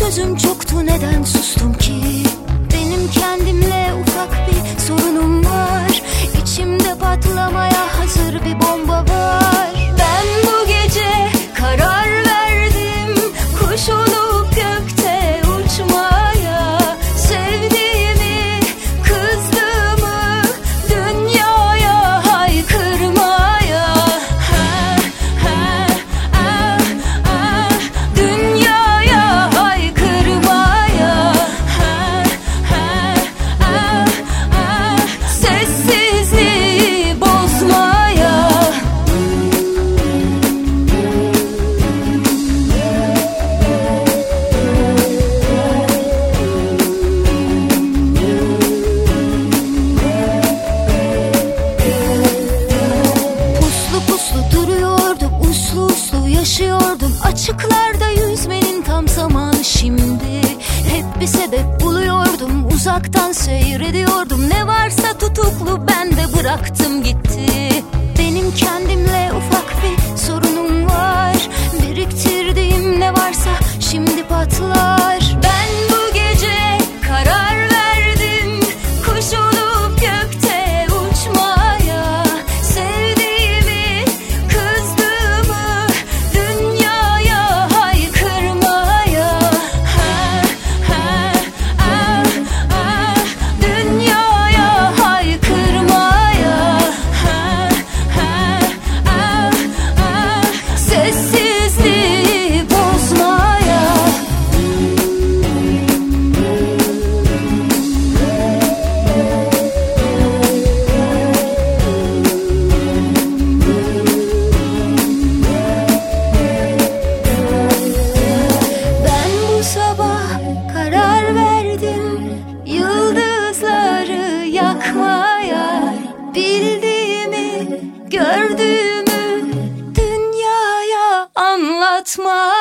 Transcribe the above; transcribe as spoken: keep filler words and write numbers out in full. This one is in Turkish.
sözüm çoktu, neden sustum ki? Benim kendimle ufak bir sorunum var. İçimde patlamaya hazır bir bomba var. Ben bu gece karar verdim, kuş olup gökte uçmaya. Sevdiğimi, kızdığımı dünyaya haykırmaya. Ha, ha, ah, ah, dünyaya haykırmaya. Ha, ha, ah, ah, sessizliği bozmaya. Puslu puslu duruyordum, uslu uslu yaşıyordum. Açıklarda yüzmenin tam zamanı şimdi. Hep bir sebep buluyordum, uzaktan seyrediyordum. Ne varsa tutuklu, ben de bıraktım gitti. Benim kendimle ufak bir sorunum var. Biriktirdiğim ne varsa şimdi patlar. Ben bu gece karar verdim, kuş olup gökte uçmaya. Sevdiğimi, kızdığımı dünyaya haykırmaya. Ha, ha, ah, ah, dünyaya haykırmaya. Ha, ha, ah, ah, sessizliği bozmaya. Ben bu sabah karar verdim, yıldızları yakmaya. Bildiğimi, gördüğümü dünyaya anlatmaya.